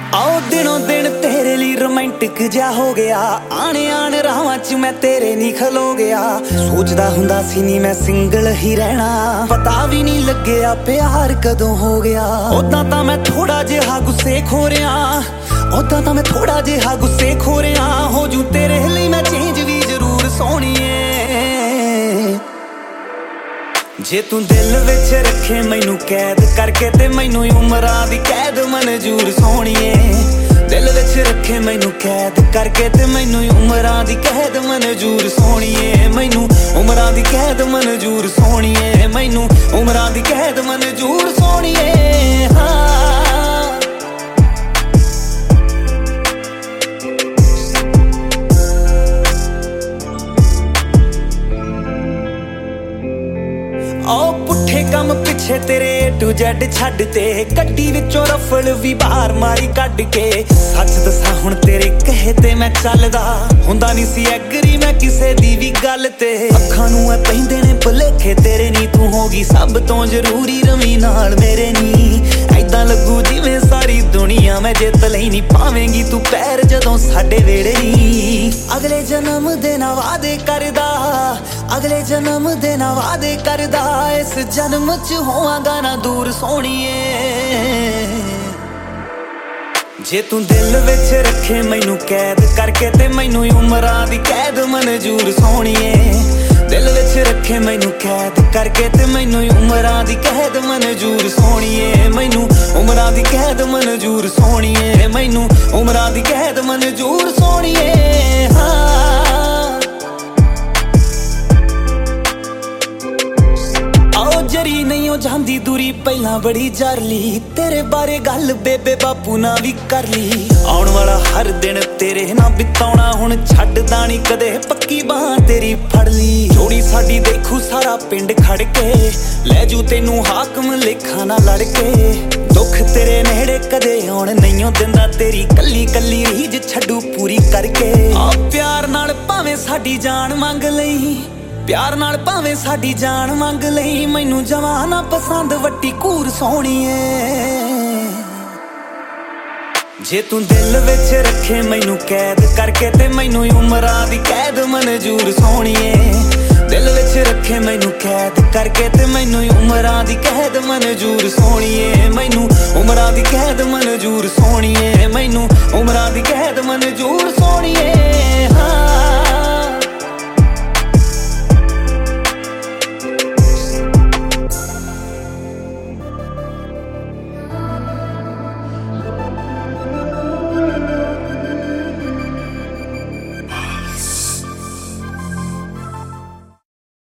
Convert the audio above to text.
आओ दिनों दिन तेरे लिए रोमांटिक जा हो गया। आने आने राहां च मैं तेरे नहीं खलो गया। सोचदा हुंदा सी नी मैं सिंगल ही रहना, पता भी नहीं लग्या प्यार कदों हो गया। ओदां तां मैं थोड़ा जिहा गुस्से खो रिया, ओदां तां मैं थोड़ा जिहा गुस्से खो रिया। हो जू तेरे लिए मैं चेंज भी जरूर सोहणीए। जे तू दिल विच रखे मैनू कैद करके ते मैनू उमरां दी कैद मंजूर सोहणीए। दिल विच रखे मैनू कैद करके ते मैनू उमरां दी कैद मंजूर सोहणीए। मैनू उमरां दी कैद मंजूर सोहणीए। मैनू उमरां दी कैद मंजूर सोहणीए। हाँ आओ पुट्ठे कम पिछे तेरे A to Z छड्ड ते गड्डी विचों रफल भी बाहर मारी कड्ड के। सच दसा हुण तेरे कहे ते मैं चलदा हुंदा नहीं सी एग्री मैं किसे दी भी गल ते। अखां नूं ऐ पैंदे ने भुलेखे तेरे नी, तू होगी सब तो जरूरी रवी नाल मेरे नी। ऐदां लगू जिवें सारी दुनिया मैं जित लई नी, पावेंगी तू पैर जदों साडे वेड़े नी। अगले जन्म दे ना वादे करदा, अगले जन्म दे ना वादे करदा, इस जन्म च होवांगा ना दूर सोहणीए। जे तू दिल विच रखे मैनू कैद करके ते मैनू उमरां दी कैद मंजूर सोहणीए। दिल विच रखे मैनू कैद करके ते मैनू उमरां दी कैद मंजूर सोहणीए। मैनू उमरां दी कैद मंजूर सोहणीए। मैनू उमरां दी कैद मंजूर सोहणीए। हाँ जरी नहीं हो जांदी दूरी पहला बड़ी जारली, तेरे बारे गल बेबे बापू ना भी कर ली। आउण वाला हर दिन तेरे ना बिताउणा हुण छड्डदा नहीं कदे, पक्की बांह तेरी फड़ ली। जोड़ी साडी देखू सारा पिंड खड़ के, ले जू तेनू हाकम लेखा ना लड़ के। दुख तेरे नेड़े कदे आउण नहीं हो दिंदा, तेरी कल्ली कल्ली रीज छड्डू पूरी करके। आ प्यार नाल भावें साडी जान मंग लई, प्यार नाल भावें साडी जान मंग लई। मैनू जवाना पसंद वट्टी घूर सोहणीए। जे तू दिल विच रखे मैनू कैद करके ते मैनू उमरां दी कैद मंजूर सोहणीए। दिल विच रखे मैनू कैद करके ते मैनू उमरां दी कैद मंजूर सोहणीए। मैनू उमरां दी कैद मंजूर सोहणीए। मैनू उमरां दी कैद मंजूर सोहणीए।